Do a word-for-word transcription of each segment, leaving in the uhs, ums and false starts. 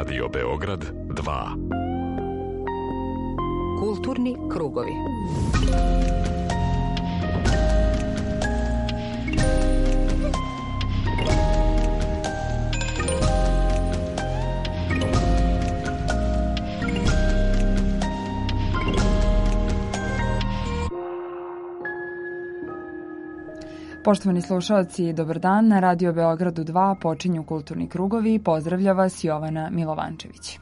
Radio Beograd dva. Kulturni krugovi. Poštovani slušalci, dobar dan. Na Radio Beogradu dva počinju Kulturni krugovi. Pozdravlja vas Jovana Milovančević.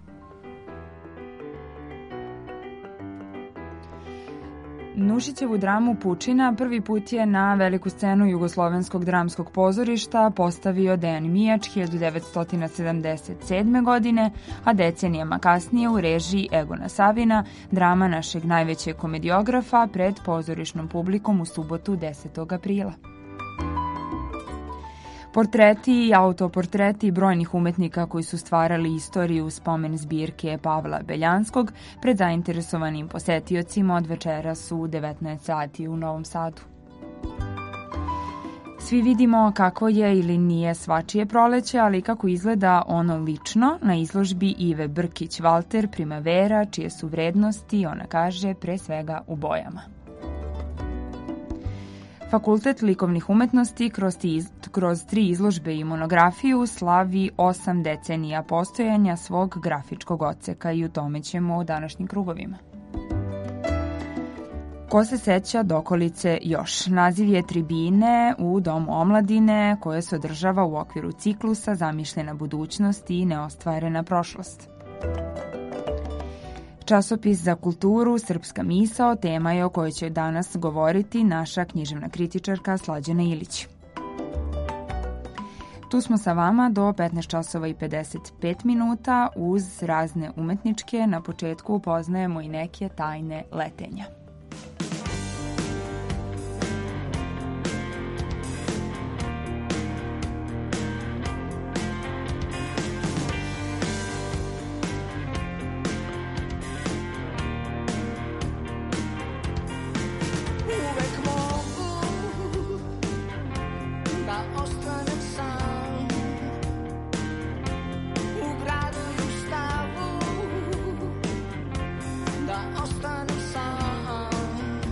Nušićevu dramu Pučina prvi put je na veliku scenu Jugoslovenskog dramskog pozorišta postavio Dejan Mijač hiljadu devetsto sedamdeset sedme. godine, a decenijama kasnije u režiji Egona Savina drama našeg najvećeg komediografa pred pozorišnom publikom u subotu desetog aprila. Portreti i autoportreti brojnih umetnika koji su stvarali istoriju spomen zbirke Pavla Beljanskog pred zainteresovanim posetiocima od večeras u devetnaest sati u Novom Sadu. Svi vidimo kako je ili nije svačije proleće, ali kako izgleda ono lično na izložbi Ive Brkić-Valter Primavera, čije su vrednosti, ona kaže, pre svega u bojama. Fakultet likovnih umetnosti kroz, tiz, kroz tri izložbe i monografiju slavi osam decenija postojanja svog grafičkog odseka i u tome ćemo u današnjim krugovima. Ko se seća dokolice još? Naziv je tribine u Domu omladine koje se održava u okviru ciklusa Zamišljena budućnost i neostvarena prošlost. Časopis za kulturu Srpska misao tema je o kojoj će danas govoriti naša književna kritičarka Slađana Ilić. Tu smo sa vama do petnaest časova i pedeset pet minuta uz razne umetničke. Na početku upoznajemo i neke tajne letenja. Ostanem sam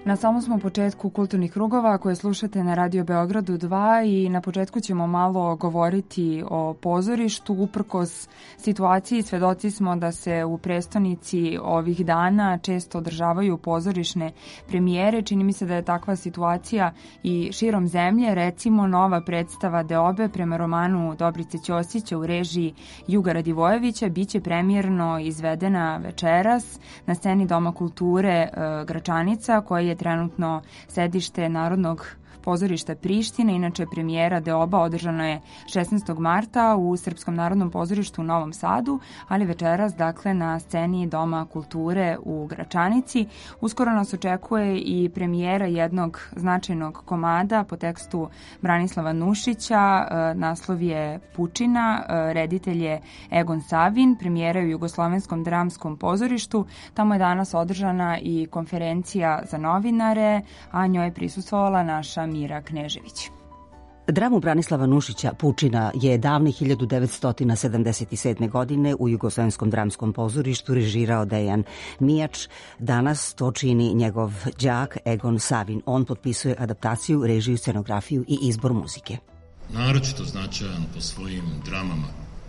Na samom smo početku kulturnih krugova koje slušate na Radio Beogradu dva i na početku ćemo malo govoriti o pozorištu. Uprkos situaciji svedoci smo da se u prestonici ovih dana često održavaju pozorišne premijere. Čini mi se da je takva situacija i širom zemlje. Recimo nova predstava Deobe prema romanu Dobrice Ćosića u režiji Juga Radivojevića biće premijerno izvedena večeras na sceni Doma kulture e, Gračanica, koja je trenutno sedište Narodnog pozorišta Prištine. Inače, premijera Deoba održana je šesnaestog marta u Srpskom narodnom pozorištu u Novom Sadu, ali večeras, dakle, na sceni Doma kulture u Gračanici. Uskoro nas očekuje i premijera jednog značajnog komada po tekstu Branislava Nušića. Naslov je Pučina, reditelj je Egon Savin, premijera je u Jugoslovenskom dramskom pozorištu. Tamo je danas održana i konferencija za novinare, a njoj je prisustvovala naša Mira Knežević. Dramu Branislava Nušića Pučina je davne hiljadu devetsto sedamdeset sedme. godine u Jugoslovenskom dramskom pozorištu režirao Dejan Mijač. Danas to čini njegov đak Egon Savin. On potpisuje adaptaciju, režiju, scenografiju i izbor muzike. Naročito značajan po svojim dramama.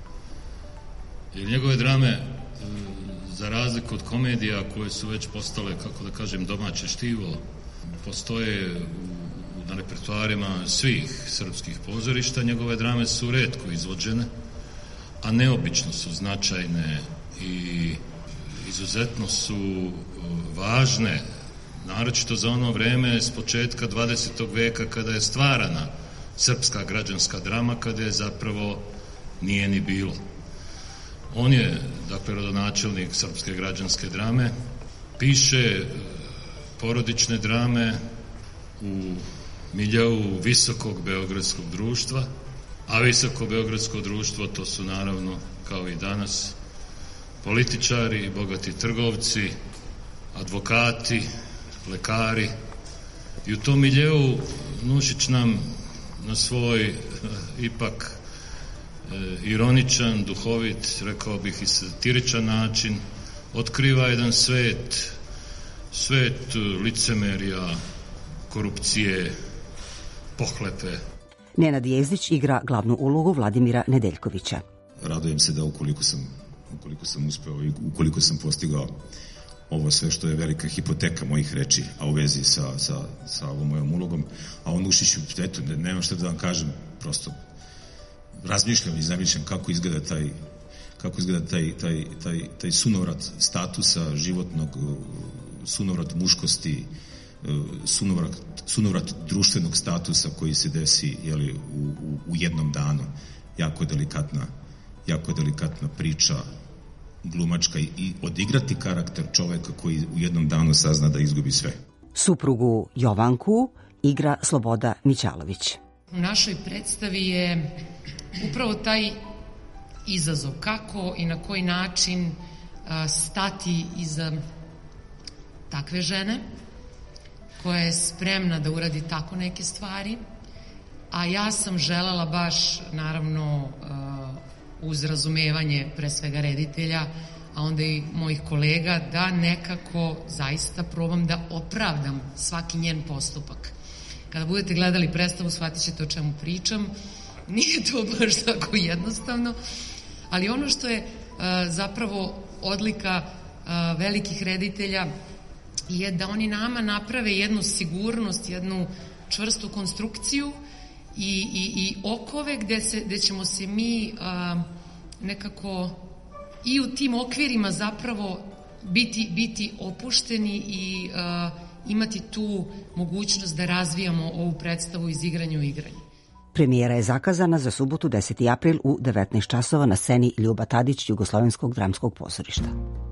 Jer njegove drame, za razliku od komedija koje su već postale, kako da kažem, domaće štivo, postoje u na repertoarima svih srpskih pozorišta. Njegove drame su retko izvođene, a neobično su značajne i izuzetno su važne, naročito za ono vreme s početka dvadesetog veka kada je stvarana srpska građanska drama, kada je zapravo nije ni bilo. On je, dakle, rodonačelnik srpske građanske drame, piše porodične drame u miljeu visokog beogradskog društva, a visoko beogradsko društvo to su naravno, kao i danas, političari, bogati trgovci, advokati, lekari. I u tom miljeu Nušić nam na svoj ipak ironičan, duhovit, rekao bih i satiričan način otkriva jedan svet, svet licemerja, korupcije, pohlepe. Nenad Jezdić igra glavnu ulogu Vladimira Nedeljkovića. Radujem se da ukoliko sam, ukoliko sam uspeo i ukoliko sam postigao ovo sve što je velika hipoteka mojih reči, a u vezi sa, sa, sa ovom mojom ulogom, a on Nušiću, eto, nemam što da vam kažem, prosto razmišljam i zamišljam kako izgleda taj kako izgleda taj, taj, taj, taj sunovrat statusa životnog, sunovrat muškosti, sunovrat, sunovrat društvenog statusa koji se desi, jeli, u, u, u jednom danu. Jako delikatna, jako delikatna priča, glumačka, i, i odigrati karakter čoveka koji u jednom danu sazna da izgubi sve. Suprugu Jovanku igra Sloboda Mićalović. U našoj predstavi je upravo taj izazov, kako i na koji način a, stati iza takve žene koja je spremna da uradi tako neke stvari, a ja sam želela baš, naravno, uz razumevanje pre svega reditelja, a onda i mojih kolega, da nekako zaista probam da opravdam svaki njen postupak. Kada budete gledali predstavu, shvatit ćete o čemu pričam. Nije to baš tako jednostavno, ali ono što je zapravo odlika velikih reditelja je da oni nama naprave jednu sigurnost, jednu čvrstu konstrukciju i, i, i okove gde, se, gde ćemo se mi a, nekako i u tim okvirima zapravo biti, biti opušteni i a, imati tu mogućnost da razvijamo ovu predstavu iz igranja u igranje. Premijera je zakazana za subotu deseti april u devetnaest časova na sceni Ljuba Tadić Jugoslovenskog dramskog pozorišta.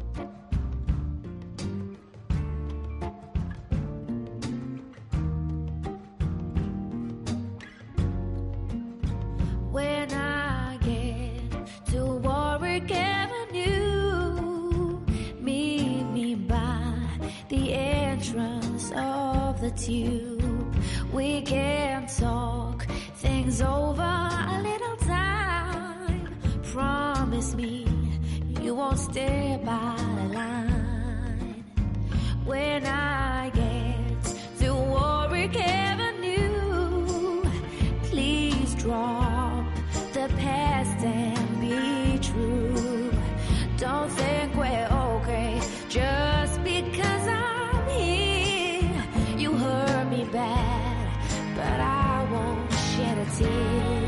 The tube, we can talk things over a little time. Promise me you won't stay by the line. When I get the past and be true. Don't think we're okay just because I'm here. You hurt me bad, but I won't shed a tear.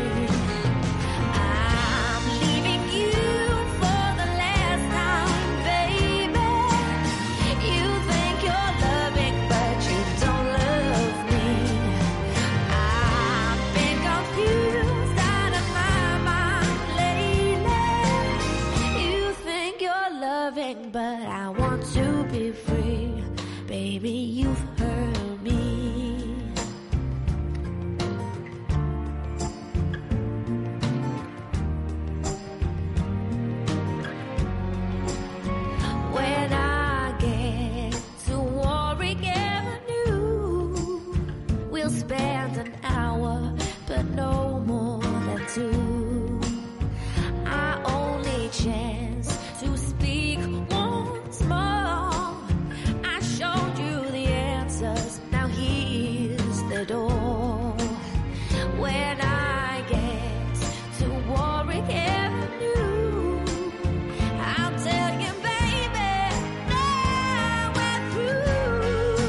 I'm leaving you for the last time, baby. You think you're loving, but you don't love me. I've been confused out of my mind lately. You think you're loving, but I want to be free. Baby, you've hurt me. When I get to Warwick Avenue, we'll spend an hour, but no more than two. Our only chance to speak once more. I showed you the answers, now here's the door. When I get to Warwick Avenue, I'll tell you, baby, now we're through.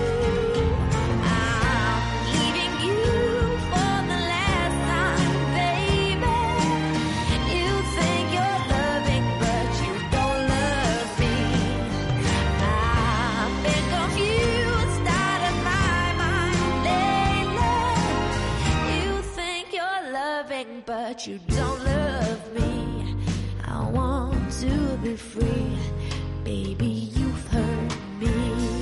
I'm leaving you for the last time, baby. You think you're loving, but you don't love me. I've been confused out of my mind lately. You think you're loving, but you don't love me. I want to be free. Baby, you've hurt me.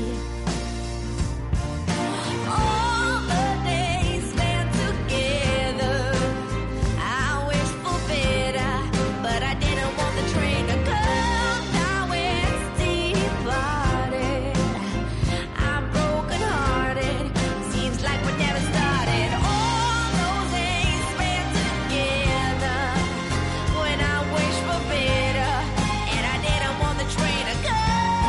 All the days spent together, I wish for better, but I didn't want the train to come. Now it's departed. I'm broken hearted. Seems like we never started. All those days spent together, when I wish for better, and I didn't want the train to come.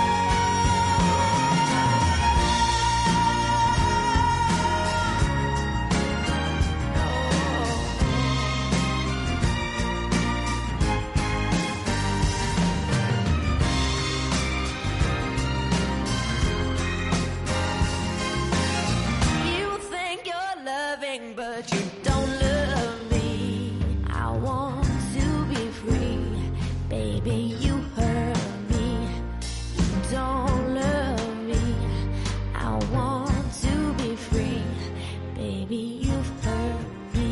You think you're loving, but you don't love me. I want to be free. Baby, you hurt me. You don't love me. I want to be free. Baby, you've hurt me.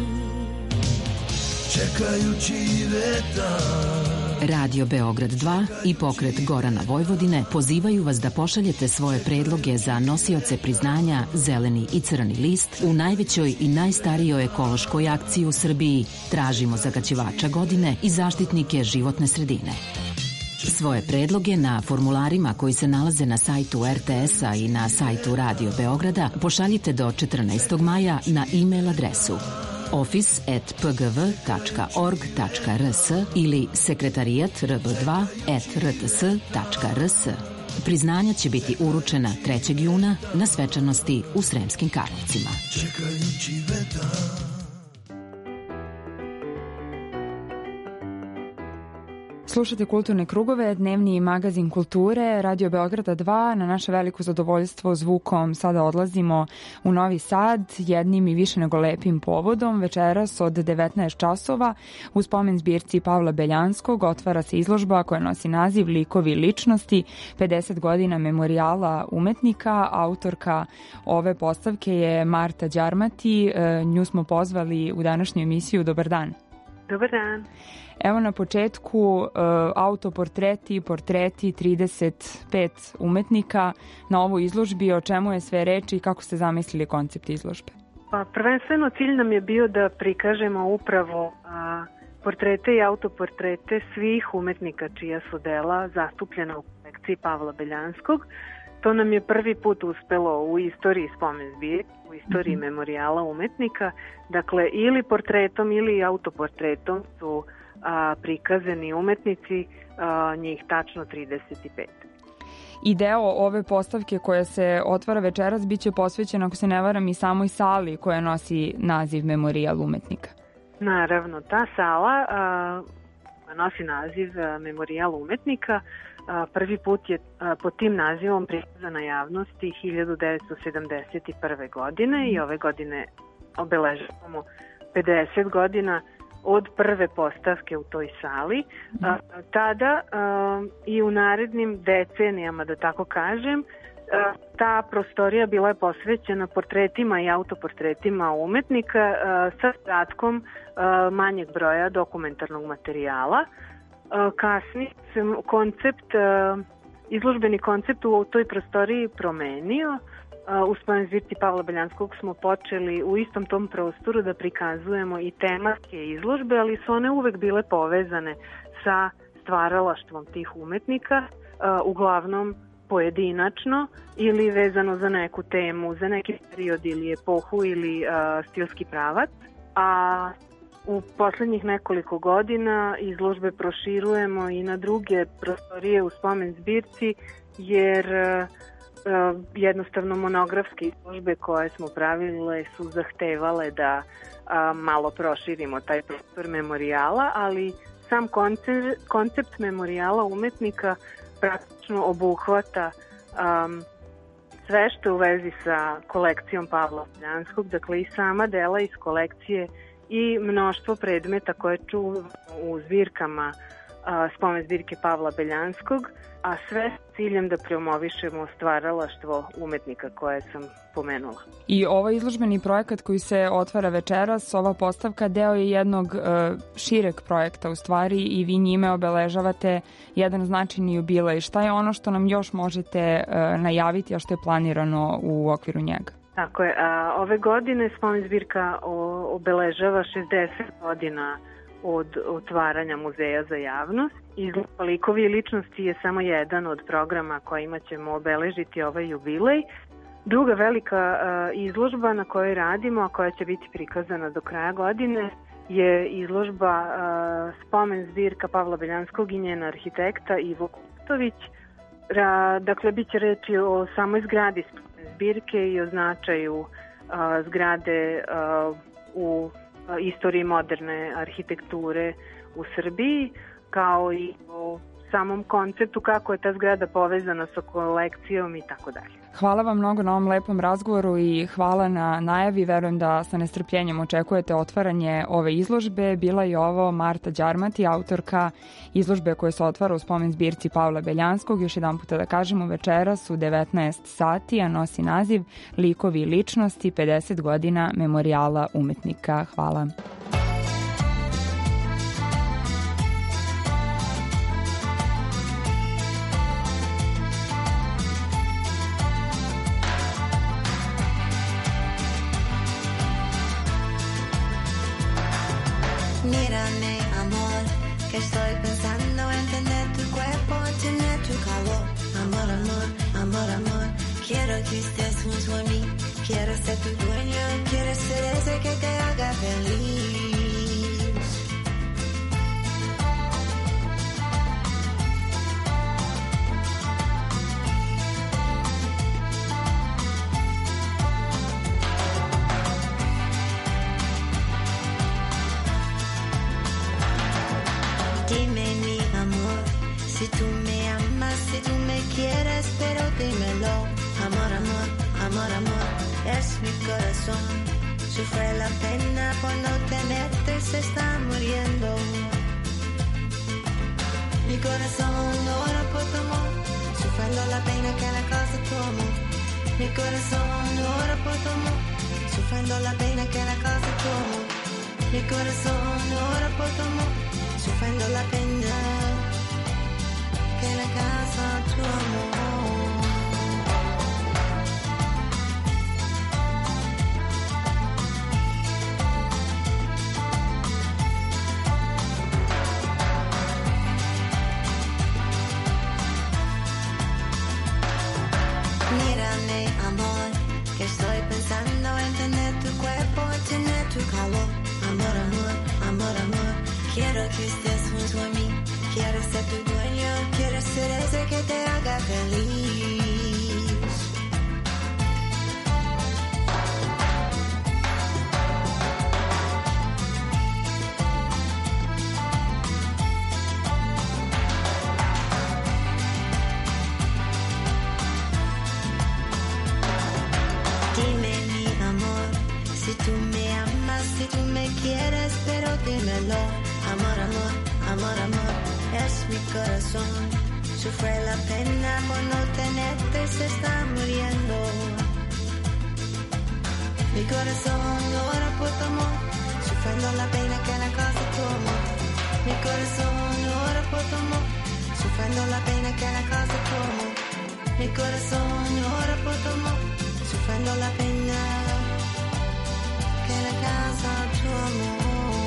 Čekajući vetar. Radio Beograd dva i pokret Gorana Vojvodine pozivaju vas da pošaljete svoje predloge za nosioce priznanja Zeleni i Crni list u najvećoj i najstarijoj ekološkoj akciji u Srbiji. Tražimo zagađivača godine i zaštitnike životne sredine. Svoje predloge na formularima koji se nalaze na sajtu R T S-a i na sajtu Radio Beograda pošaljite do četrnaestog maja na e-mail adresu office at p g v tačka org tačka r s ili sekretarijat r b dva at r t s tačka r s. Priznanja će biti uručena trećeg juna na svečanosti u Sremskim Karlovcima. Čekajući vetar. Slušate Kulturne krugove, dnevni magazin kulture, Radio Beograda dva. Na naše veliko zadovoljstvo zvukom sada odlazimo u Novi Sad jednim i više nego lepim povodom. Večeras od devetnaest časova u spomen zbirci Pavla Beljanskog otvara se izložba koja nosi naziv Likovi i ličnosti, pedeset godina memorijala umetnika. Autorka ove postavke je Marta Đarmati. Nju smo pozvali u današnju emisiju. Dobar dan. Dobar dan. Evo na početku uh, autoportreti, portreti trideset pet umetnika na ovoj izložbi. O čemu je sve reči i kako ste zamislili koncept izložbe? Pa prvenstveno cilj nam je bio da prikažemo upravo a, portrete i autoportrete svih umetnika čija su dela zastupljena u kolekciji Pavla Beljanskog. To nam je prvi put uspelo u istoriji spomen zbirke, u istoriji mm-hmm. memorijala umetnika. Dakle, ili portretom ili autoportretom su a, prikazani umetnici, a, njih tačno trideset pet. I deo ove postavke koja se otvara večeras biće posvećen, ako se ne varam, i samoj sali koja nosi naziv Memorijal umetnika. Naravno, ta sala a, nosi naziv a, Memorijal umetnika. A, prvi put je a, pod tim nazivom prikazana javnosti hiljadu devetsto sedamdeset prve. godine i ove godine obeležavamo pedeset godina od prve postavke u toj sali. A, tada a, i u narednim decenijama, da tako kažem, a, ta prostorija bila je posvećena portretima i autoportretima umetnika a, sa statkom a, manjeg broja dokumentarnog materijala. A, kasnije se koncept, a, izložbeni koncept u toj prostoriji promenio. U spomen zbirci Pavla Beljanskog smo počeli u istom tom prostoru da prikazujemo i tematske izložbe, ali su one uvek bile povezane sa stvaralaštvom tih umetnika, uglavnom pojedinačno ili vezano za neku temu, za neki period ili epohu ili stilski pravac. A u poslednjih nekoliko godina izložbe proširujemo i na druge prostorije u spomen zbirci, jer jednostavno monografske izložbe koje smo pravile su zahtevale da a, malo proširimo taj prostor memorijala, ali sam koncept, koncept memorijala umetnika praktično obuhvata um, sve što je u vezi sa kolekcijom Pavla Beljanskog, dakle i sama dela iz kolekcije i mnoštvo predmeta koje čuvamo u zbirkama a, spomen zbirke Pavla Beljanskog, a sve s ciljem da promovišemo stvaralaštvo umetnika koje sam pomenula. I ovaj izložbeni projekat koji se otvara večeras, ova postavka, deo je jednog uh, šireg projekta u stvari i vi njime obeležavate jedan značajni jubilej. Šta je ono što nam još možete uh, najaviti, a što je planirano u okviru njega? Tako je. A, ove godine spomen zbirka obeležava šezdeset godina od otvaranja muzeja za javnost. Izložba Likovi i ličnosti je samo jedan od programa kojima ćemo obeležiti ovaj jubilej. Druga velika uh, izložba na kojoj radimo, a koja će biti prikazana do kraja godine, je izložba uh, spomen zbirka Pavla Beljanskog i njena arhitekta Ivo Kustović. Ra, dakle, bit će reći o samoj zgradi spomen zbirke i o značaju uh, zgrade uh, u istoriji moderne arhitekture u Srbiji, kao i o samom konceptu kako je ta zgrada povezana sa kolekcijom i tako dalje. Hvala vam mnogo na ovom lepom razgovoru i hvala na najavi. Verujem da sa nestrpljenjem očekujete otvaranje ove izložbe. Bila je ovo Marta Đarmati, autorka izložbe koja se otvara u spomen zbirci Pavla Beljanskog. Još jedan puta da kažemo, večeras u devetnaest sati, a nosi naziv Likovi i ličnosti, pedeset godina memorijala umetnika. Hvala. Mírame, amor, que estoy pensando en tener tu cuerpo, tener tu calor. Amor, amor, amor, amor, quiero que estés junto a mí. Quiero ser tu dueño, quiero ser ese que te haga feliz. Dime mi amor, si tú me amas, si tú me quieres, pero dímelo. Amor, amor, amor, amor, es mi corazón. Sufre la pena por no tenerte, se está muriendo. Mi corazón llora por tu amor, sufriendo la pena que le causa tu amor. Mi corazón llora por tu amor, sufriendo la pena que le causa tu amor. Mi corazón llora por tu amor, sufriendo la pena que le causa tu amor. Mírame, amor, que estoy pensando en tener tu cuerpo, en tener tu calor. Amor, amor, amor, amor, quiero que estés junto a mí. Quiero ser tu dueño, quiero ser ese que te haga feliz. mi corazón sufre la pena por no tenerte, se está muriendo. Mi corazón llora por tu amor, sufriendo la pena que la causa tu amor. Mi corazón llora por tu amor, sufriendo la pena que la causa tu amor. Mi corazón llora por tu amor, sufriendo la pena que la causa tu amor.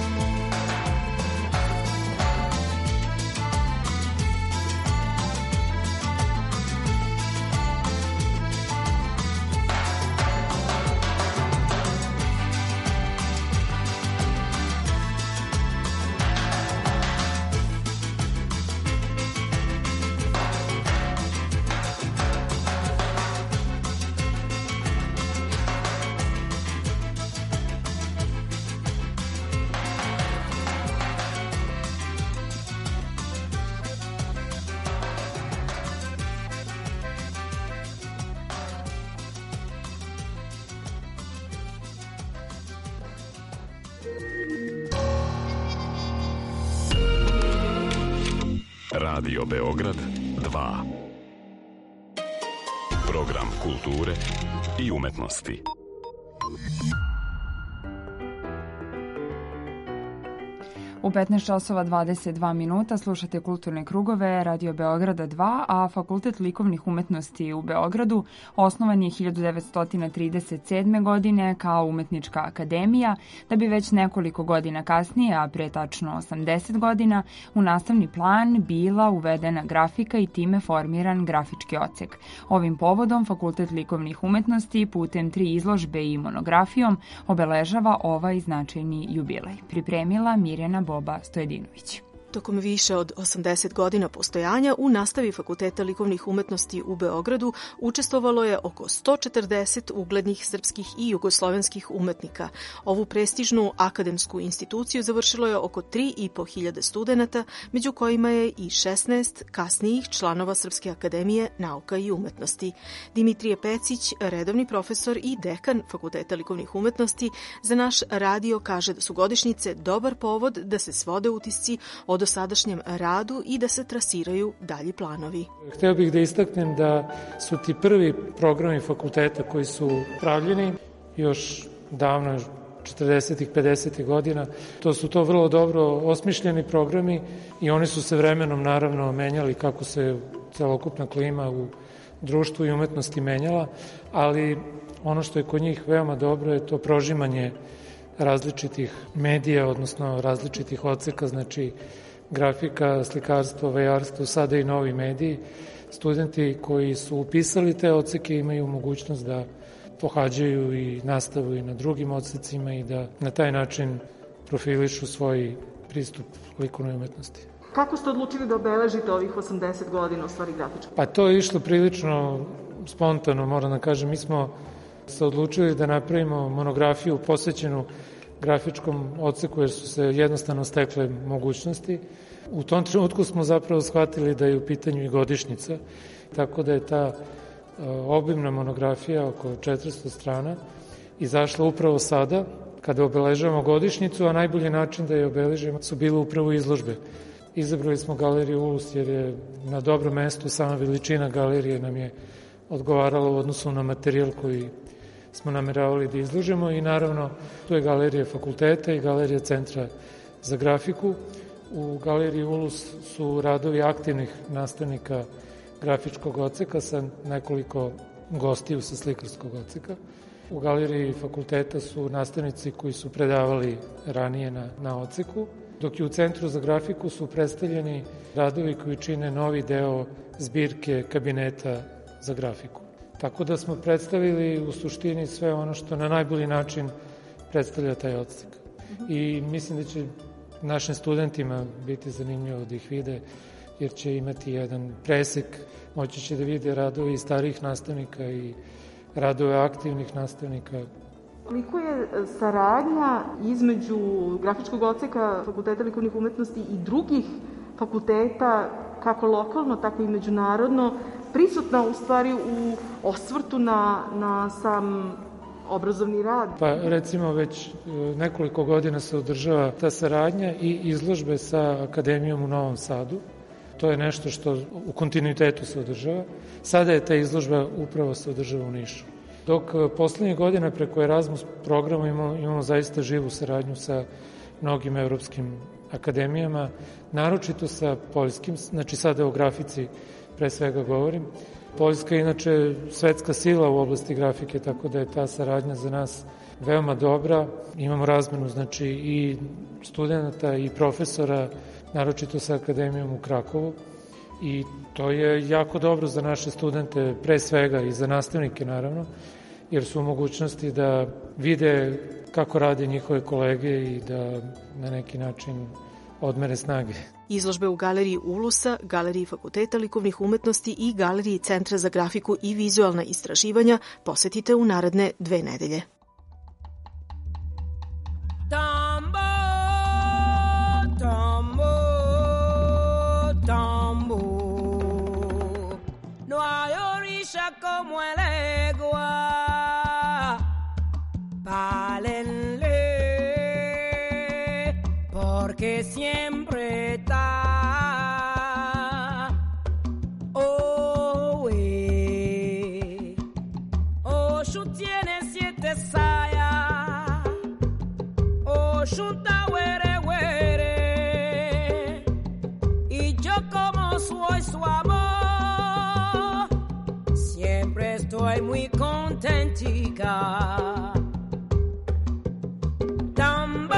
Radio Beograd dva. Program kulture i umetnosti. U petnaest časova dvadeset dva minuta slušate Kulturne krugove Radio Beograda dva, a Fakultet likovnih umetnosti u Beogradu osnovan je hiljadu devetsto trideset sedme. godine kao umetnička akademija, da bi već nekoliko godina kasnije, a pre tačno osamdeset godina, u nastavni plan bila uvedena grafika i time formiran grafički odsek. Ovim povodom Fakultet likovnih umetnosti putem tri izložbe i monografijom obeležava ovaj značajni jubilej. Pripremila Mirjana Boba Stojedinović. Tokom više od osamdeset godina postojanja u nastavi Fakulteta likovnih umetnosti u Beogradu učestvovalo je oko sto četrdeset uglednih srpskih i jugoslovenskih umetnika. Ovu prestižnu akademsku instituciju završilo je oko tri i po hiljade studenata, među kojima je i šesnaest kasnijih članova Srpske akademije nauka i umetnosti. Dimitrije Pecić, redovni profesor i dekan Fakulteta likovnih umetnosti, za naš radio kaže da su godišnjice dobar povod da se svode utisci o dosadašnjem radu i da se trasiraju dalji planovi. Hteo bih da istaknem da su ti prvi programi fakulteta koji su pravljeni još davno, četrdesetih, pedesetih godina. To su to vrlo dobro osmišljeni programi i oni su se vremenom naravno menjali kako se celokupna klima u društvu i umetnosti menjala, ali ono što je kod njih veoma dobro je to prožimanje različitih medija, odnosno različitih odseka, znači grafika, slikarstvo, vajarstvo, sada i novi mediji. Studenti koji su upisali te odseke imaju mogućnost da pohađaju i nastavu i na drugim odsecima i da na taj način profilišu svoj pristup likovnoj umetnosti. Kako ste odlučili da obeležite ovih osamdeset godina u stvari grafička? Pa to je išlo prilično spontano, moram da kažem. Mi smo se odlučili da napravimo monografiju posvećenu grafičkom odseku jer su se jednostavno stekle mogućnosti. U tom trenutku smo zapravo shvatili da je u pitanju i godišnjica, tako da je ta obimna monografija oko četiristo strana izašla upravo sada kada obeležavamo godišnjicu, a najbolji način da je obeležimo su bile upravo izložbe. Izabrali smo galeriju Ulus jer je na dobrom mestu, sama veličina galerije nam je odgovarala u odnosu na materijal koji smo nameravali da izložimo i naravno tu je galerija fakulteta i galerija Centra za grafiku. U galeriji Ulus su radovi aktivnih nastavnika grafičkog odseka sa nekoliko gostiju sa slikarskog odseka. U galeriji fakulteta su nastavnici koji su predavali ranije na, na odseku, dok je u Centru za grafiku su predstavljeni radovi koji čine novi deo zbirke kabineta za grafiku. Tako da smo predstavili u suštini sve ono što na najbolji način predstavlja taj odsek. I mislim da će našim studentima biti zanimljivo da ih vide, jer će imati jedan presek, moći će da vide radove i starih nastavnika i radove aktivnih nastavnika. Koliko je saradnja između grafičkog odseka Fakulteta likovnih umetnosti i drugih fakulteta, kako lokalno, tako i međunarodno, prisutna u stvari u osvrtu na, na sam obrazovni rad? Pa recimo već nekoliko godina se održava ta saradnja i izložbe sa Akademijom u Novom Sadu. to je nešto što u kontinuitetu se održava. Sada je ta izložba upravo se održava u Nišu. Dok poslednjih godina preko Erasmus programa imamo, imamo zaista živu saradnju sa mnogim evropskim akademijama, naročito sa poljskim, znači sada o grafici pre svega govorim. Poljska je inače svetska sila u oblasti grafike, tako da je ta saradnja za nas veoma dobra. Imamo razmenu znači i studenta i profesora, naročito sa akademijom u Krakovu, i to je jako dobro za naše studente pre svega i za nastavnike naravno, jer su u mogućnosti da vide kako rade njihove kolege i da na neki način odmere snage. Izložbe u Galeriji Ulusa, Galeriji Fakulteta likovnih umetnosti i Galeriji Centra za grafiku i vizualna istraživanja posetite u naredne dve nedelje. Tambo, tambo, tambo, no hay orilla como el agua, pálenle, porque siempre está. Oh, eh, Oshu tiene siete sayas, Oshu ta were were, y yo como soy su amor, siempre estoy muy contentica. Tambo,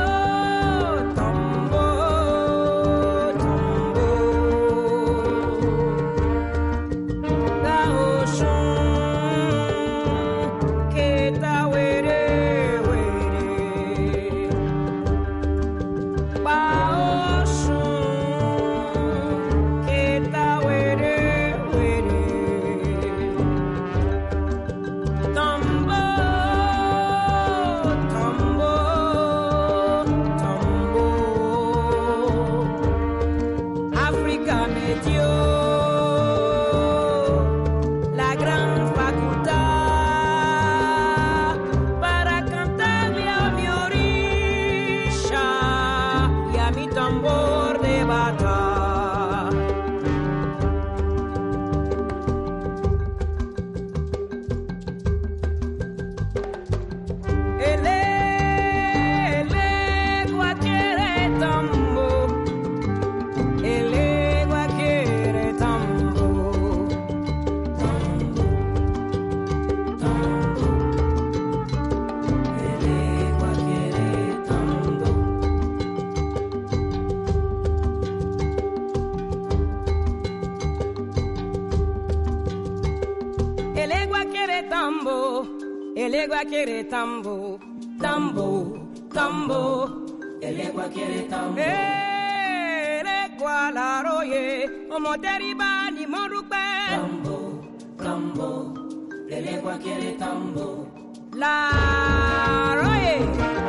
el egua quiere tambo, tambo, tambo, el egua quiere tambo. El egua la roye, como deriva ni morupe. Tambo, tambo, el egua quiere tambo. La roye.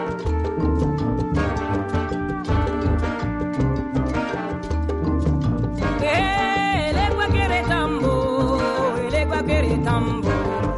El egua quiere tambo, el egua quiere tambo.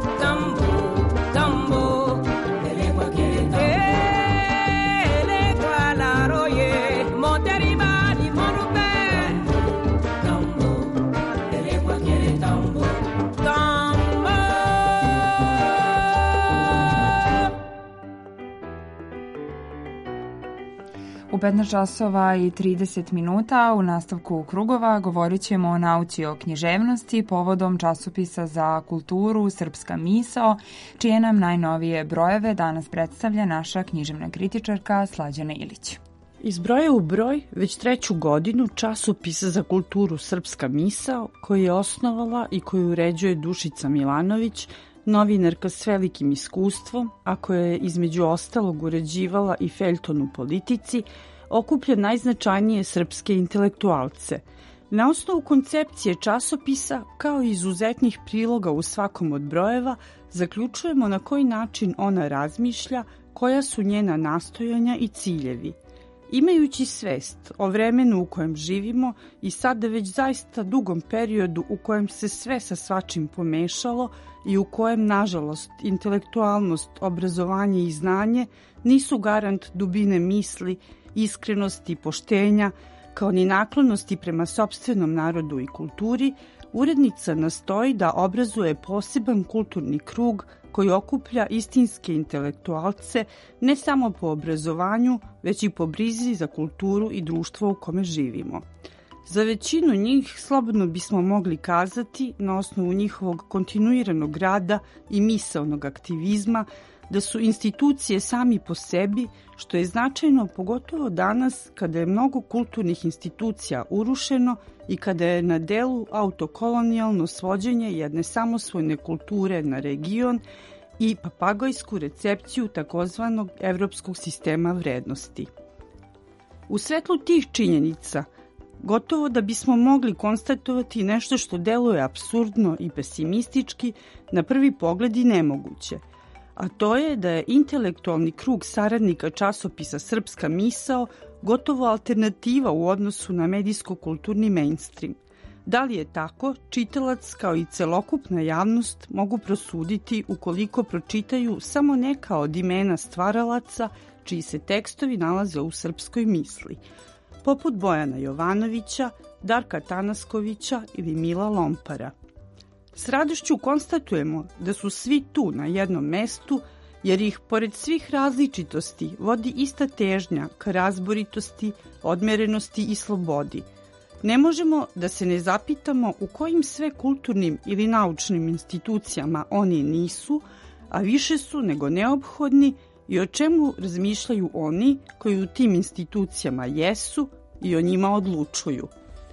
U petnaest časova i trideset minuta u nastavku krugova govorit ćemo o nauci o književnosti povodom časopisa za kulturu Srpska misao, čije nam najnovije brojeve danas predstavlja naša književna kritičarka Slađana Ilić. Iz broja u broj, već treću godinu, časopis za kulturu Srpska misao, koji je osnovala i koju uređuje Dušica Milanović, novinarka s velikim iskustvom, a koja je između ostalog uređivala i feljton u politici, okuplja najznačajnije srpske intelektualce. Na osnovu koncepcije časopisa, kao i izuzetnih priloga u svakom od brojeva, zaključujemo na koji način ona razmišlja, koja su njena nastojanja i ciljevi. Imajući svest o vremenu u kojem živimo i sada već zaista dugom periodu u kojem se sve sa svačim pomešalo i u kojem, nažalost, intelektualnost, obrazovanje i znanje nisu garant dubine misli, iskrenosti i poštenja, kao ni naklonosti prema sopstvenom narodu i kulturi, urednica nastoji da obrazuje poseban kulturni krug koji okuplja istinske intelektualce ne samo po obrazovanju, već i po brizi za kulturu i društvo u kome živimo. Za većinu njih slobodno bismo mogli kazati, na osnovu njihovog kontinuiranog rada i misaonog aktivizma, da su institucije sami po sebi, što je značajno pogotovo danas kada je mnogo kulturnih institucija urušeno i kada je na delu autokolonijalno svođenje jedne samosvojne kulture na region i papagojsku recepciju takozvanog evropskog sistema vrednosti. U svetlu tih činjenica, gotovo da bismo mogli konstatovati nešto što deluje apsurdno i pesimistički, na prvi pogled i nemoguće, a to je da je intelektualni krug saradnika časopisa Srpska misao gotovo alternativa u odnosu na medijsko-kulturni mainstream. Da li je tako, čitalac kao i celokupna javnost mogu prosuditi ukoliko pročitaju samo neka od imena stvaralaca čiji se tekstovi nalaze u srpskoj misli, poput Bojana Jovanovića, Darka Tanaskovića ili Mila Lompara. S radošću konstatujemo da su svi tu na jednom mestu, jer ih, pored svih različitosti, vodi ista težnja ka razboritosti, odmerenosti i slobodi. Ne možemo da se ne zapitamo u kojim sve kulturnim ili naučnim institucijama oni nisu, a više su nego neophodni, i o čemu razmišljaju oni koji u tim institucijama jesu i o njima odlučuju.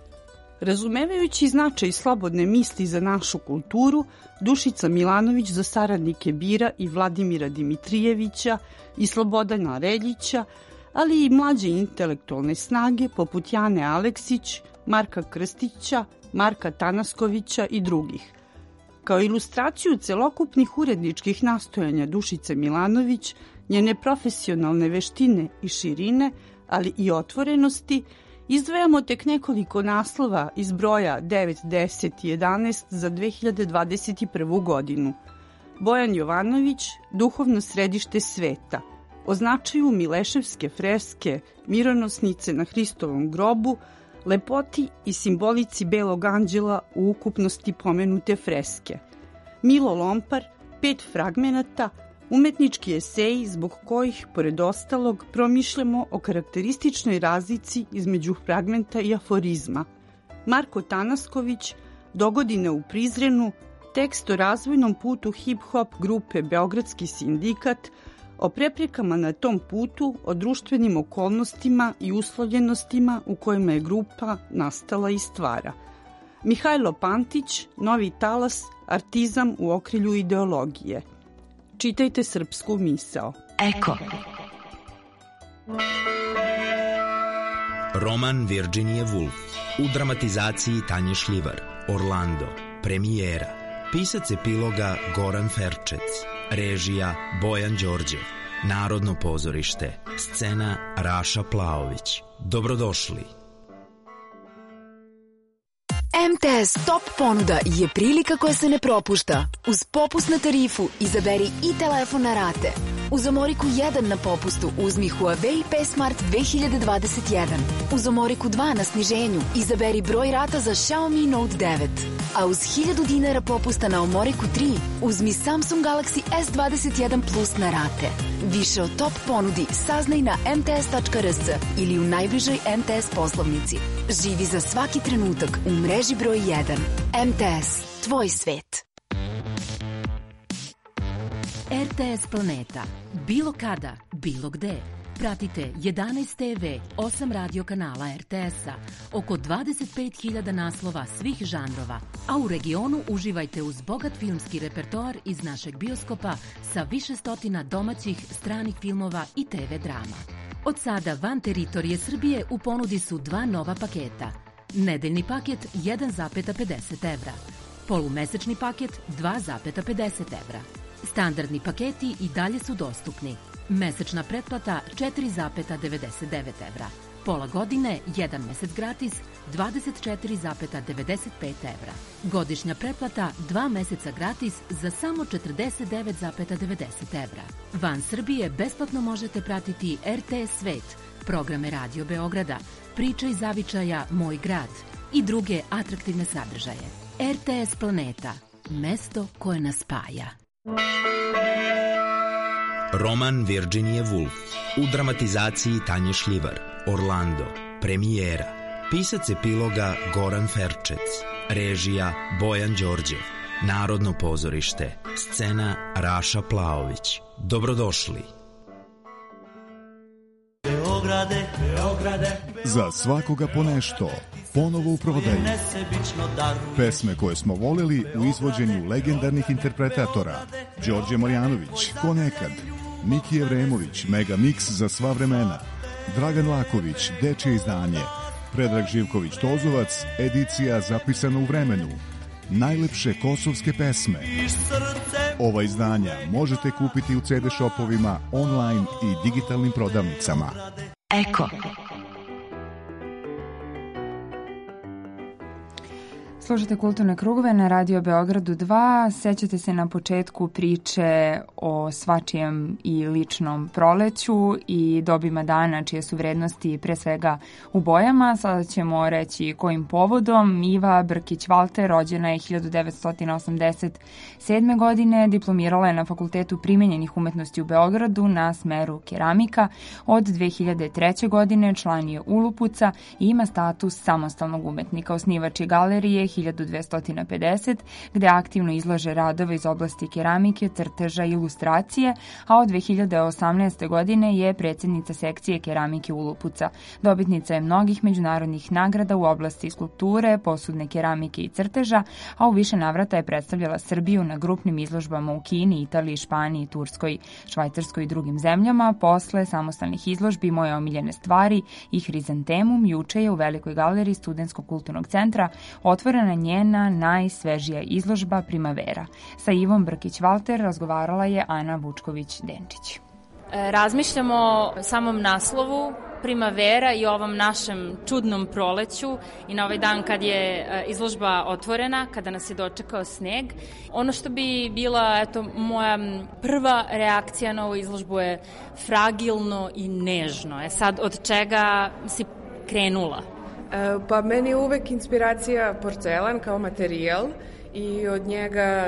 Razumevajući značaj slobodne misli za našu kulturu, Dušica Milanović za saradnike bira i Vladimira Dimitrijevića i Slobodana Reljića, ali i mlađe intelektualne snage poput Jane Aleksić, Marka Krstića, Marka Tanaskovića i drugih. Kao ilustraciju celokupnih uredničkih nastojanja Dušice Milanović, njene profesionalne veštine i širine, ali i otvorenosti, izdvajamo tek nekoliko naslova iz broja devet, deset i jedanaest za dve hiljade dvadeset prvu. godinu. Bojan Jovanović, Duhovno središte sveta, o značaju Mileševske freske Mironosnice na Hristovom grobu, lepoti i simbolici Belog anđela u ukupnosti pomenute freske. Milo Lompar, Pet fragmenata, umetnički eseji zbog kojih, pored ostalog, promišljamo o karakterističnoj razlici između fragmenta i aforizma. Marko Tanasković, Dogodine u Prizrenu, tekst o razvojnom putu hip-hop grupe Beogradski sindikat, o preprekama na tom putu, o društvenim okolnostima i uslovljenostima u kojima je grupa nastala i stvara. Mihajlo Pantić, Novi talas, artizam u okrilju ideologije. Čitajte Srpsku misao. Eko. Roman Virginia Woolf u dramatizaciji Tanje Šljivar. Orlando. Premijera. Pisac epiloga Goran Ferčec. Režija Bojan Đorđev. Narodno pozorište. Scena Raša Plaović. Dobrodošli. M T S Top ponuda je prilika koja se ne propušta. Uz popust na tarifu izaberi i telefon na rate. Uz Omoriku jedan na popustu uzmi Huawei P Smart dve hiljade dvadeset jedan. Uz Omoriku dva na sniženju izaberi broj rata za Xiaomi Note devet. A uz hiljadu dinara popusta na Omoriku tri uzmi Samsung Galaxy S dvadeset jedan Plus na rate. Više o top ponudi saznaj na m t s tačka r s ili u najbližoj M T S poslovnici. Živi za svaki trenutak u mreži broj jedan. M T S, tvoj svet. R T S Planeta. Bilo kada, bilo gde. Pratite jedanaest te ve, osam radio kanala R T S-a, oko dvadeset pet hiljada naslova svih žanrova, a u regionu uživajte uz bogat filmski repertoar iz našeg bioskopa sa više stotina domaćih, stranih filmova i te ve drama. Od sada van teritorije Srbije u ponudi su dva nova paketa. Nedeljni paket jedan zarez pedeset evra, polumesečni paket dva zarez pedeset evra. Standardni paketi i dalje su dostupni. Mesečna pretplata četiri zarez devedeset devet evra. Pola godine, jedan mesec gratis, dvadeset četiri zarez devedeset pet evra. Godišnja pretplata, dva meseca gratis za samo četrdeset devet zarez devedeset evra. Van Srbije besplatno možete pratiti R T S Svet, programe Radio Beograda, priče iz zavičaja Moj grad i druge atraktivne sadržaje. R T S Planeta, mesto koje nas spaja. Roman Virginia Woolf u dramatizaciji Tanje Šljivar, Orlando, premijera. Pisac epiloga Goran Ferčec, režija Bojan Đorđev, Narodno pozorište, scena Raša Plaović. Dobrodošli. Beograde, Beograde, za svakoga po nešto, ponovo u prodaji. Pesme koje smo voleli u izvođenju legendarnih interpretatora: Đorđe Marjanović, Ko nekad, Miki Jevremović, Mega Mix za sva vremena, Dragan Laković, Dečje izdanje, Predrag Živković Tozovac, edicija zapisana u vremenu, najlepše kosovske pesme. Ova izdanja možete kupiti u ce de shopovima, online i digitalnim prodavnicama. Eko. Slušate Kulturne krugove na Radio Beogradu dva. Sećate se na početku priče o svačijem i ličnom proleću i dobima dana čije su vrednosti pre svega u bojama. Sada ćemo reći kojim povodom. Iva Brkić-Valter rođena je hiljadu devetsto osamdeset sedme. godine, diplomirala je na Fakultetu primenjenih umetnosti u Beogradu na smeru keramika. Od dve hiljade treće. godine član je Ulupuca i ima status samostalnog umetnika. Osnivač je galerije hiljadu dvesta pedeset, gde aktivno izlaže radove iz oblasti keramike, crteža i ilustracije, a od dve hiljade osamnaeste. godine je predsjednica sekcije keramike Ulupuca. Dobitnica je mnogih međunarodnih nagrada u oblasti skulpture, posudne keramike i crteža, a u više navrata je predstavljala Srbiju na grupnim izložbama u Kini, Italiji, Španiji, Turskoj, Švajcarskoj i drugim zemljama. Posle samostalnih izložbi Moje omiljene stvari i Hrizantemum juče je u Velikoj galeriji Studentskog kulturnog centra otvorena njena najsvežija izložba Primavera. Sa Ivom Brkić-Valter razgovarala je Ana Vučković-Denčić. E, razmišljamo o samom naslovu Primavera i ovom našem čudnom proleću i na ovaj dan kad je izložba otvorena, kada nas je dočekao sneg. Ono što bi bila eto, moja prva reakcija na ovu izložbu je fragilno i nežno. E sad, od čega si krenula? Pa meni je uvek inspiracija porcelan kao materijal i od njega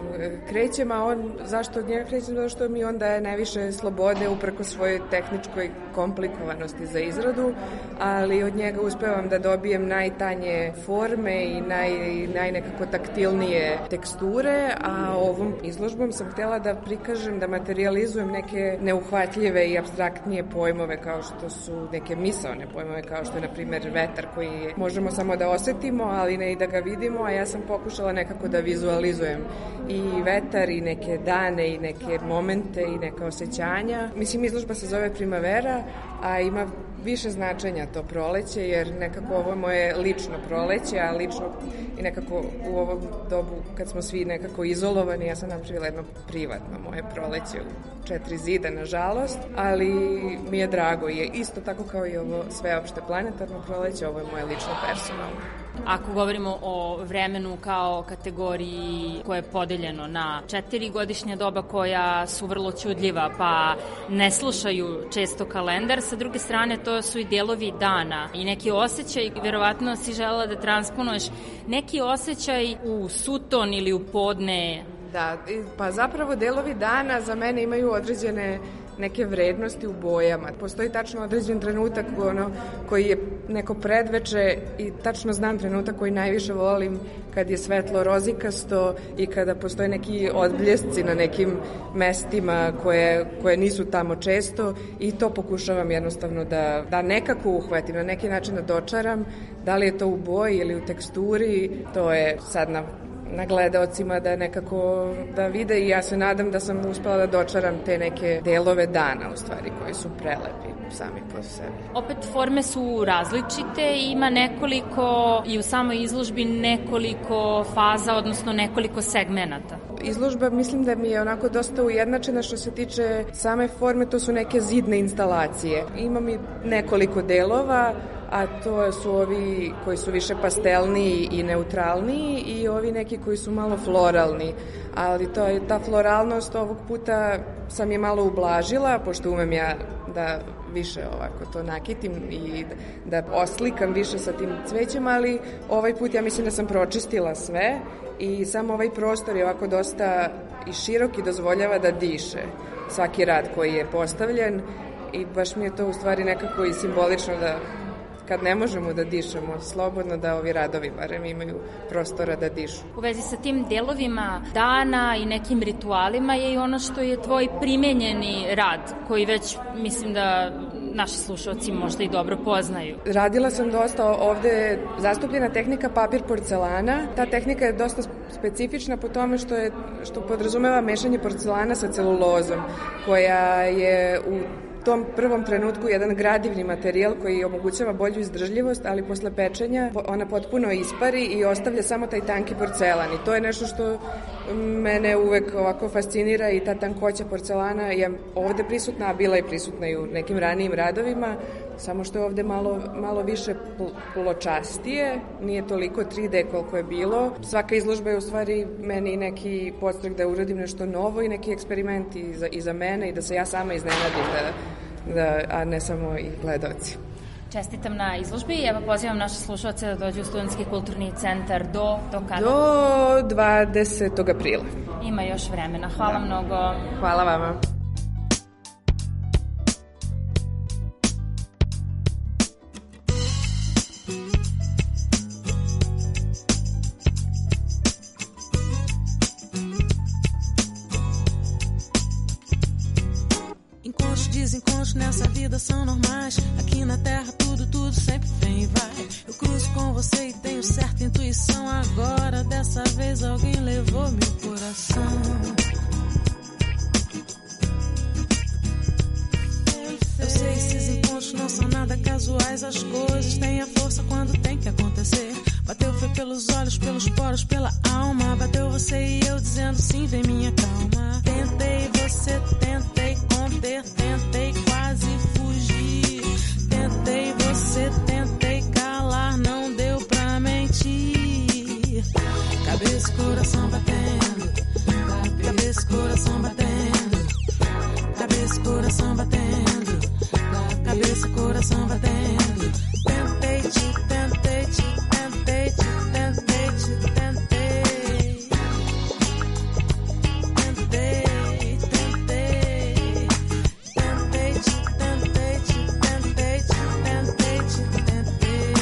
krećem, a on, zašto od njega krećem? Zato što mi on daje najviše slobode upreko svojoj tehničkoj komplikovanosti za izradu, ali od njega uspevam da dobijem najtanje forme i naj, naj nekako taktilnije teksture, a ovom izložbom sam htjela da prikažem, da materializujem neke neuhvatljive i apstraktnije pojmove kao što su neke misaone pojmove, kao što je, na primjer, vetar koji možemo samo da osetimo, ali ne i da ga vidimo, a ja sam pokušala nekako da vizualizujem i vetar i neke dane i neke momente i neka osjećanja. Mislim, izložba se zove Primavera, a ima više značenja to proleće, jer nekako ovo je moje lično proleće, a lično i nekako u ovom dobu kad smo svi nekako izolovani, ja sam napravila jedno privatno moje proleće u četiri zida, nažalost, ali mi je drago i je isto tako kao i ovo sveopšte planetarno proleće, ovo je moje lično personalno. Ako govorimo o vremenu kao kategoriji koje je podeljeno na četiri godišnja doba koja su vrlo ćudljiva pa ne slušaju često kalendar, sa druge strane to su i delovi dana i neki osjećaj, verovatno si želela da transponuješ neki osjećaj u suton ili u podne. Da, pa zapravo delovi dana za mene imaju određene neke vrednosti u bojama. Postoji tačno određen trenutak ono, koji je neko predveče i tačno znam trenutak koji najviše volim kad je svetlo rozikasto i kada postoje neki odbljesci na nekim mestima koje, koje nisu tamo često i to pokušavam jednostavno da, da nekako uhvatim, na neki način da dočaram, da li je to u boji ili u teksturi, to je sad na na gledaocima da nekako da vide i ja se nadam da sam uspela da dočaram te neke delove dana u stvari koji su prelepi sami po sebi. Opet forme su različite i ima nekoliko i u samoj izložbi nekoliko faza, odnosno nekoliko segmenata. Izložba mislim da mi je onako dosta ujednačena što se tiče same forme, to su neke zidne instalacije. Imam i nekoliko delova, a to su ovi koji su više pastelniji i neutralniji i ovi neki koji su malo floralni, ali to je ta floralnost ovog puta sam je malo ublažila, pošto umem ja da više ovako to nakitim i da oslikam više sa tim cvećem, ali ovaj put ja mislim da sam pročistila sve i samo ovaj prostor je ovako dosta i širok i dozvoljava da diše svaki rad koji je postavljen i baš mi je to u stvari nekako i simbolično da kad ne možemo da dišemo slobodno, da ovi radovi barem imaju prostora da dišu. U vezi sa tim delovima dana i nekim ritualima je i ono što je tvoj primenjeni rad, koji već mislim da naši slušalci možda i dobro poznaju. Radila sam dosta, ovde je zastupljena tehnika papir porcelana. Ta tehnika je dosta specifična po tome što, je, što podrazumeva mešanje porcelana sa celulozom, koja je u tom prvom trenutku jedan gradivni materijal koji omogućava bolju izdržljivost, ali posle pečenja ona potpuno ispari i ostavlja samo taj tanki porcelan. I to je nešto što mene uvek ovako fascinira i ta tankoća porcelana je ovde prisutna, a bila je prisutna i u nekim ranijim radovima, samo što je ovde malo, malo više pločastije, nije toliko tri D koliko je bilo. Svaka izložba je u stvari meni neki podstrek da uradim nešto novo i neki eksperiment i za, i za mene i da se ja sama iznenadim, da, da, a ne samo i gledalci. Čestitam na izložbi i evo pozivam naše slušalce da dođu u Studentski kulturni centar do, do kada? Do dvadesetog aprila. Ima još vremena. Hvala da. mnogo. Hvala vama. Desencontros nessa vida são normais. Aqui na terra tudo, tudo sempre vem e vai. Eu cruzo com você e tenho certa intuição. Agora, dessa vez, alguém levou meu coração. Eu sei, esses encontros não são nada casuais. As coisas têm a força quando tem que acontecer. Bateu foi pelos olhos, pelos poros, pela alma. Bateu você e eu dizendo sim, vem minha calma. Tentei, você tentei conter, tentei quase fugir. Tentei, você tentei calar, não deu pra mentir. Cabeça e coração batendo, cabeça e coração batendo, cabeça e coração batendo, cabeça e coração batendo. Tentei te, tentei te, tentei te, tentei te, tentei. Tentei, tentei, tentei te, tentei te, tentei te, tentei te, tentei.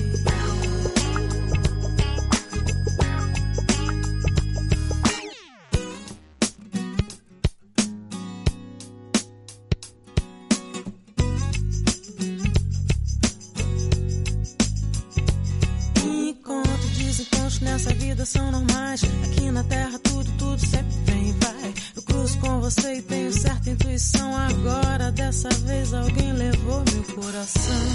Encontros, desencontros nessa vida são normais. Aqui na terra tudo, tudo sempre vem e vai. Eu cruzo com você e tenho certa intuição. Agora, dessa vez, alguém levou meu coração.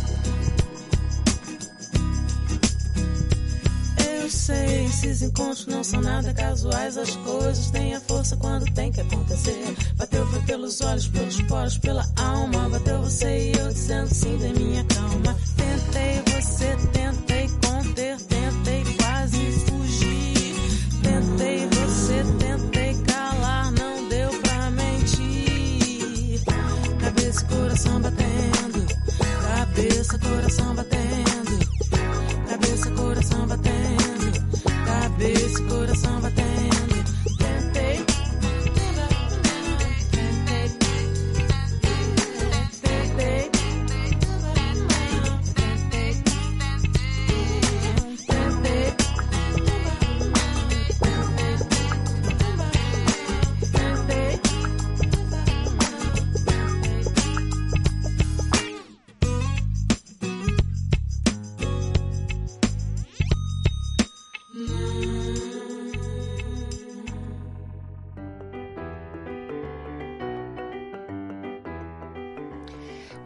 Eu sei, esses encontros não são nada casuais. As coisas têm a força quando tem que acontecer. Bateu foi pelos olhos, pelos poros, pela alma. Bateu você e eu dizendo sim, vem minha calma. Tentei, você tentei conter, tentei quase fugir. Tentei, você tentei calar, não deu pra mentir. Cabeça e coração batendo, cabeça, coração batendo, cabeça, coração batendo, cabeça, coração batendo. Tentei, tentei, tentei,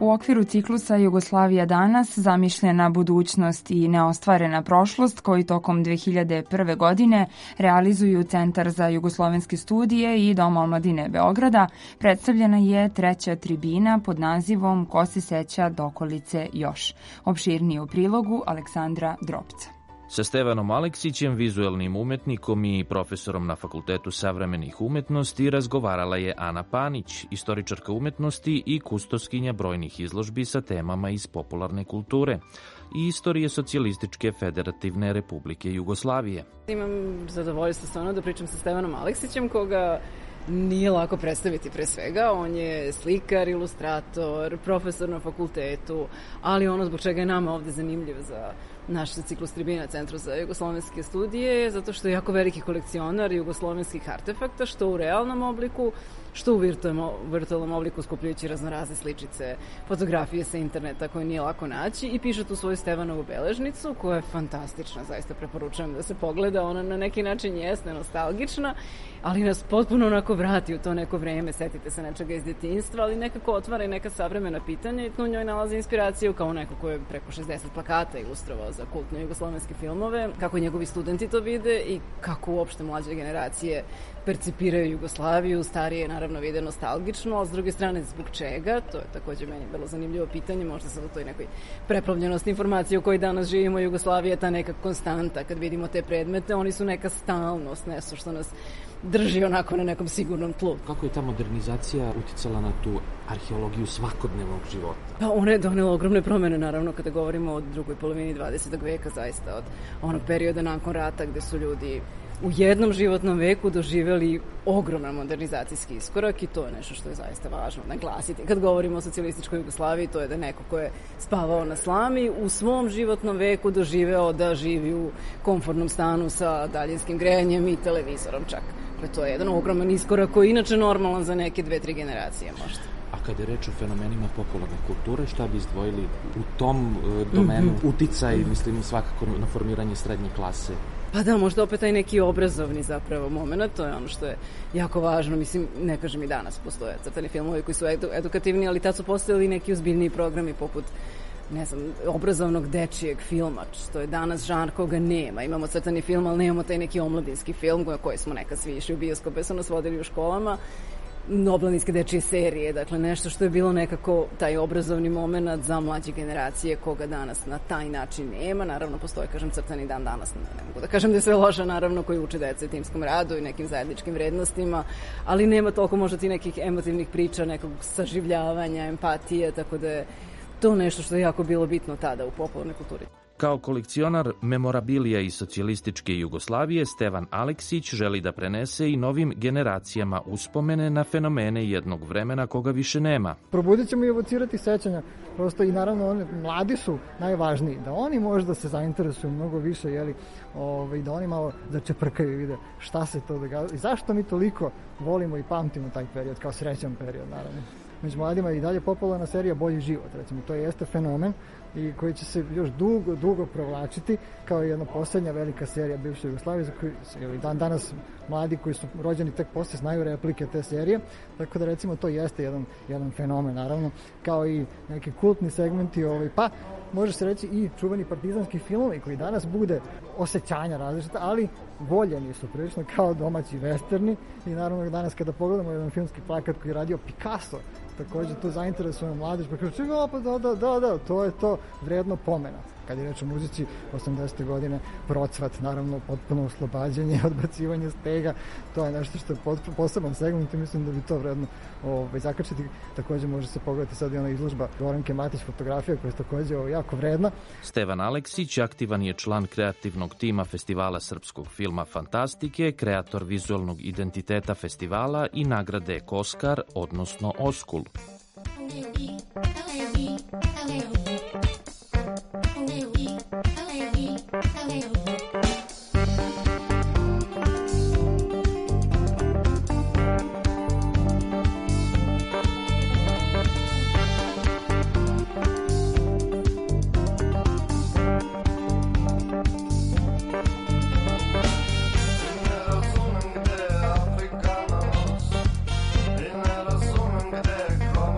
U okviru ciklusa Jugoslavija danas zamišljena budućnost i neostvarena prošlost koji tokom dve hiljade prve. godine realizuju Centar za jugoslovenske studije i Dom omladine Beograda, predstavljena je treća tribina pod nazivom Ko se seća dokolice još. Opširnije u prilogu Aleksandra Dropca. Sa Stevanom Aleksićem, vizuelnim umetnikom i profesorom na Fakultetu savremenih umetnosti, razgovarala je Ana Panić, istoričarka umetnosti i kustoskinja brojnih izložbi sa temama iz popularne kulture i istorije Socijalističke federativne republike Jugoslavije. Imam zadovoljstvo stvarno da pričam sa Stevanom Aleksićem, koga nije lako predstaviti pre svega. On je slikar, ilustrator, profesor na fakultetu, ali ono zbog čega je nama ovde zanimljiv za naš ciklus tribina Centru za jugoslovenske studije, zato što je jako veliki kolekcionar jugoslovenskih artefakta, što u realnom obliku, što u virtualnom obliku, skupljajući raznorazne sličice, fotografije sa interneta koje nije lako naći, i piše tu svoju Stevanovu beležnicu koja je fantastična, zaista preporučujem da se pogleda. Ona na neki način jeste nostalgična, ali nas potpuno onako vrati u to neko vreme, setite se nečega iz djetinjstva, ali nekako otvara i neka savremena pitanja i tu u njoj nalazi inspiraciju kao neko ko je preko šezdeset plakata ilustrovao za kultne jugoslovenske filmove, kako njegovi studenti to vide i kako uopšte mlađe generacije percipiraju Jugoslaviju. Starije naravno vide nostalgično, a s druge strane zbog čega, to je takođe meni bilo zanimljivo pitanje, možda sad u toj nekoj preplavljenosti informacije u kojoj danas živimo. Jugoslavija je ta neka konstanta, kad vidimo te predmete, oni su neka stalnost, nešto što nas drži onako na nekom sigurnom tlu. Kako je ta modernizacija uticala na tu arheologiju svakodnevnog života? Pa ona je donela ogromne promene, naravno, kada govorimo o drugoj polovini dvadesetog veka, zaista od onog perioda nakon rata gde su ljudi u jednom životnom veku doživjeli ogroman modernizacijski iskorak, i to je nešto što je zaista važno naglasiti. Kad govorimo o socijalističkoj Jugoslaviji, to je da neko ko je spavao na slami u svom životnom veku doživeo da živi u komfortnom stanu sa daljinskim grejanjem i televizorom čak. Dakle, to je jedan ogroman iskorak koji je inače normalan za neke dve, tri generacije možda. A kada je reč o fenomenima popularne kulture, šta bi izdvojili u tom uh, domenu mm-hmm. uticaj, mislim, svakako na formiranje srednje klase? Pa da, možda opet taj neki obrazovni zapravo moment, to je ono što je jako važno. Mislim, ne kažem i danas postoje crtani filmovi koji su edu, edukativni, ali tad su postojali neki ozbiljniji programi poput, ne znam, obrazovnog dečijeg filma, što je danas žanr koga nema. Imamo crtani film, ali nemamo taj neki omladinski film koji smo nekad svi išli u bioskope, su nas vodili u školama, omladinske dečije serije, dakle nešto što je bilo nekako taj obrazovni moment za mlađe generacije koga danas na taj način nema. Naravno, postoje, kažem, crtani dan danas, ne, ne mogu da kažem da je sve loše, naravno, koji uče dece timskom radu i nekim zajedničkim vrednostima, ali nema toliko možda ti nekih emotivnih priča, nekog saživljavanja, empatije, tako da je to nešto što je jako bilo bitno tada u popularnoj kulturi. Kao kolekcionar memorabilija iz socijalističke Jugoslavije, Stevan Aleksić želi da prenese i novim generacijama uspomene na fenomene jednog vremena koga više nema. Probudit ćemo i evocirati sećanja, prosto, i naravno oni, mladi su najvažniji, da oni možda se zainteresuju mnogo više, jeli, ovaj, da oni malo začeprkaju i vide šta se to događa i zašto mi toliko volimo i pamtimo taj period kao srećan period, naravno. Među mladima je i dalje popularna serija Bolji život, recimo, to jeste fenomen i koji će se još dugo, dugo provlačiti kao jedna posljednja velika serija bivše Jugoslavije, za koju ili dan danas mladi koji su rođeni tek posle znaju replike te serije, tako da recimo to jeste jedan, jedan fenomen, naravno, kao i neki kultni segmenti, ovaj, pa može se reći i čuveni partizanski filmovi koji danas bude osjećanja različita, ali voljeni su prilično kao domaći westerni, i naravno danas kada pogledamo jedan filmski plakat koji je radio Picasso, takođe to zainteresuje mladež, pa kažu, pa da, da, da, da, to je to vredno pomena. Kad je reč o muzici, osamdesete godine, procvat, naravno, potpuno oslobađanje, odbacivanje stega, to je nešto što je poseban segment i mislim da bi to vredno ovaj, zakačiti. Takođe može se pogledati sad i ona izložba Goranke Matić fotografija koja je takođe ovaj, jako vredna. Stevan Aleksić aktivan je član kreativnog tima Festivala srpskog filma Fantastike, kreator vizualnog identiteta festivala i nagrade Koskar, odnosno Oskul. Come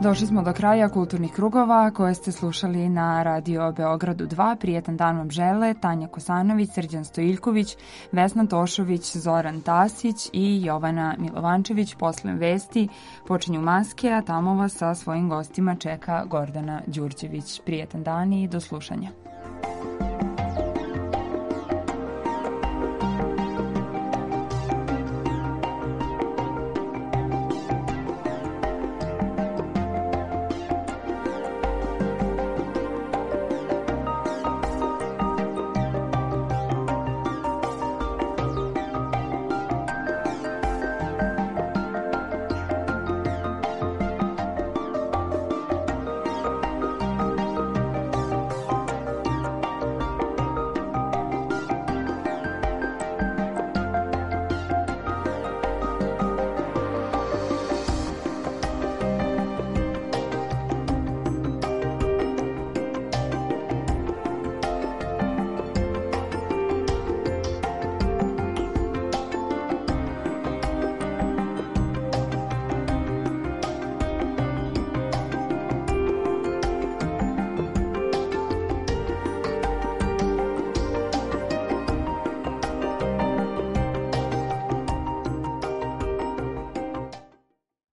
Došli smo do kraja kulturnih krugova koje ste slušali na Radio Beogradu dva. Prijetan dan vam žele Tanja Kosanović, Srđan Stojiljković, Vesna Tošović, Zoran Tasić i Jovana Milovančević. Posle vesti počinju maske, a tamo vas sa svojim gostima čeka Gordana Đurđević. Prijetan dan i do slušanja.